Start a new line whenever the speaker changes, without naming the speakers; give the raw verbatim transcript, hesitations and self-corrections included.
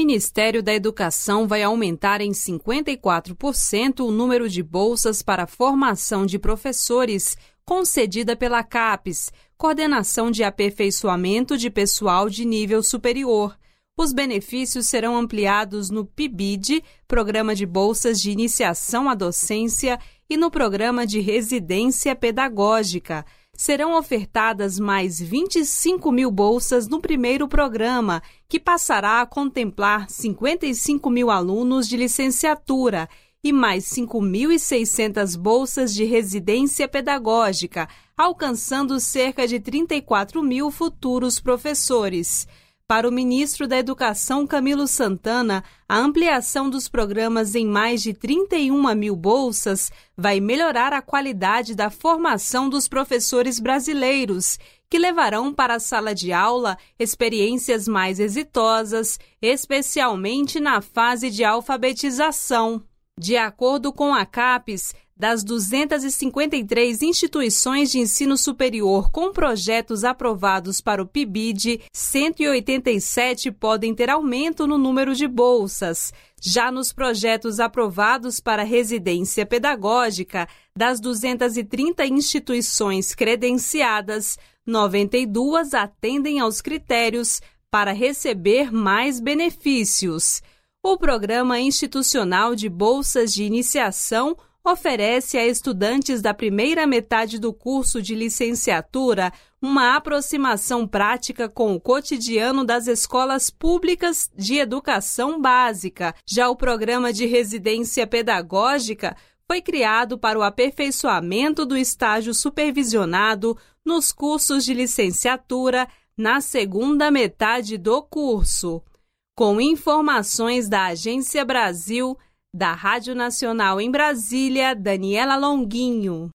Ministério da Educação vai aumentar em cinquenta e quatro por cento o número de bolsas para formação de professores concedida pela CAPES, Coordenação de Aperfeiçoamento de Pessoal de Nível Superior. Os benefícios serão ampliados no P I B I D, Programa de Bolsas de Iniciação à Docência, e no Programa de Residência Pedagógica. Serão ofertadas mais vinte e cinco mil bolsas no primeiro programa, que passará a contemplar cinquenta e cinco mil alunos de licenciatura, e mais cinco mil e seiscentas bolsas de residência pedagógica, alcançando cerca de trinta e quatro mil futuros professores. Para o ministro da Educação, Camilo Santana, a ampliação dos programas em mais de trinta e uma mil bolsas vai melhorar a qualidade da formação dos professores brasileiros, que levarão para a sala de aula experiências mais exitosas, especialmente na fase de alfabetização. De acordo com a CAPES, das duzentas e cinquenta e três instituições de ensino superior com projetos aprovados para o P I B I D, cento e oitenta e sete podem ter aumento no número de bolsas. Já nos projetos aprovados para residência pedagógica, das duzentas e trinta instituições credenciadas, noventa e duas atendem aos critérios para receber mais benefícios. O Programa Institucional de Bolsas de Iniciação oferece a estudantes da primeira metade do curso de licenciatura uma aproximação prática com o cotidiano das escolas públicas de educação básica. Já o Programa de Residência Pedagógica foi criado para o aperfeiçoamento do estágio supervisionado nos cursos de licenciatura na segunda metade do curso. Com informações da Agência Brasil, da Rádio Nacional em Brasília, Daniela Longuinho.